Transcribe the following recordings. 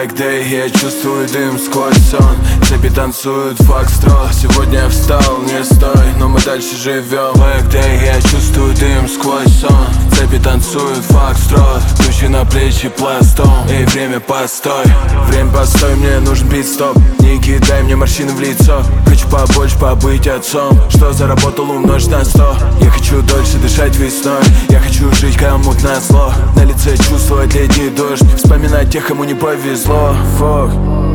Black Day, я чувствую дым сквозь сон. Цепи танцуют фокстрот. Сегодня я встал, не стой, но мы дальше живем. Black Day, я чувствую дым сквозь сон. Цепи танцуют фокстрот. Ключи на плечи пластом. Эй, время постой. Время постой, мне нужен пит-стоп. Не кидай мне морщины в лицо. Хочу побольше побыть отцом. Что заработал, умножить на 100. Я хочу дольше дышать весной. Я хочу жить кому-то назло. На лице чувствовать летний дождь. Вспоминать тех, кому не повезло. Фок.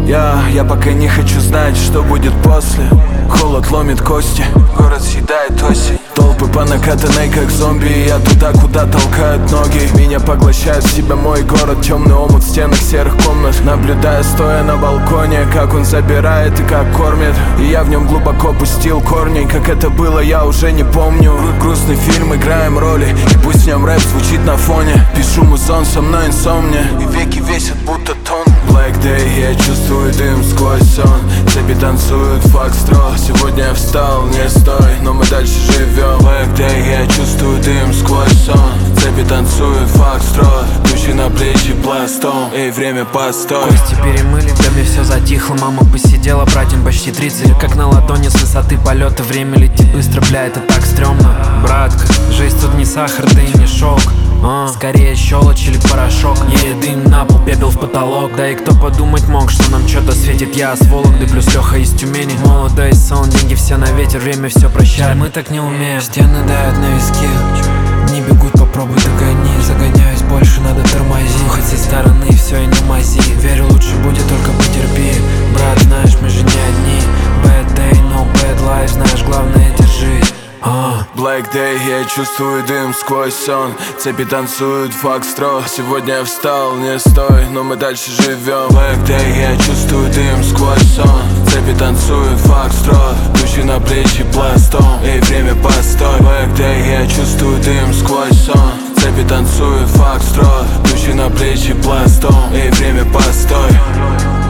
Я пока не хочу знать, что будет после. Холод ломит кости, город съедает осень. Толпы по накатанной, как зомби. Я туда, куда толкают ноги. Меня поглощает в себя мой город. Темный омут в стенах серых комнат. Наблюдая, стоя на балконе, как он забирает и как кормит. И я в нем глубоко пустил корни. Как это было, я уже не помню. Грустный фильм, играем роли. И пусть в нем рэп звучит на фоне. Пишу музон, со мной инсомния. И веки весят, будто тон. Black Day, я чувствую дым сквозь сон. Цепи танцуют фокстрот. Сегодня я встал, не стой, но мы дальше живем. Black Day, я чувствую дым сквозь сон. Цепи танцуют фокстрот. Ключи на плечи пластом. Эй, время постой. Кости перемыли, в доме все затихло. Мама посидела, братьям почти 30. Как на ладони с высоты полета. Время летит быстро, бля, это так стрёмно. Братка, жизнь тут не сахар, да и не шок. Скорее щелочь или порошок. Не дым на пол, пепел в потолок. Да и кто подумать мог, что нам что-то светит. Я с Вологды, плюс Леха из Тюмени. Молодой сон, деньги все на ветер, время все прощает. Мы так не умеем. Стены давят на виски. Дни бегут, попробуй догони. Загоняюсь, больше надо тормозить. Хоть со стороны все и не мази. Верю, лучше будет, только потерпи. Брат, знаешь, мы же не одни. Bad day, no bad life. Знаешь, главное держись. Black Day, я чувствую дым сквозь сон. Цепи танцуют фокстрот. Сегодня я встал, не стой, но мы дальше живем. Black Day, я чувствую дым сквозь сон. Цепи танцуют фокстрот. Ключи на плечи пластом. Эй, время постой. Black Day, я чувствую дым сквозь сон. Цепи танцуют фокстрот. Ключи на плечи пластом. Эй, время постой.